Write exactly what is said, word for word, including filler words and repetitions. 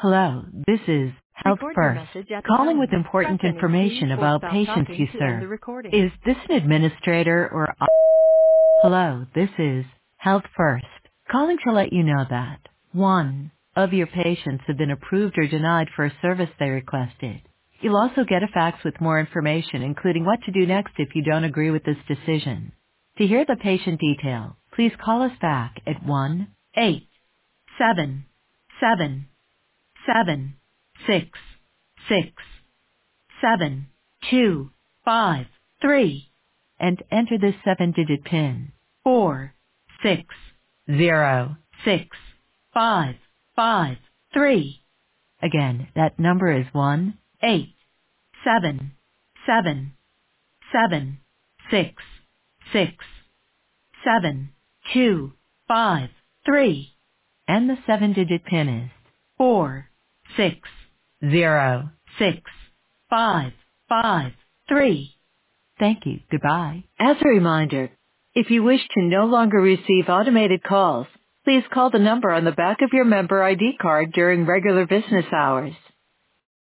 Hello, this is Health Record your First, message at the calling with tone. Press important any keys information or about stop patients talking you to end the serve. recording. Is this an administrator or... Hello, this is Health First, calling to let you know that one of your patients have been approved or denied for a service they requested. You'll also get a fax with more information, including what to do next if you don't agree with this decision. To hear the patient detail, please call us back at one eight seven seven seven six six seven two five three and enter this seven-digit PIN. Four six zero six five five three. Again, that number is one eight seven seven seven six six seven two five three. And the seven-digit PIN is four six zero six five five three. Thank you. Goodbye. As a reminder, if you wish to no longer receive automated calls, please call the number on the back of your member I D card during regular business hours.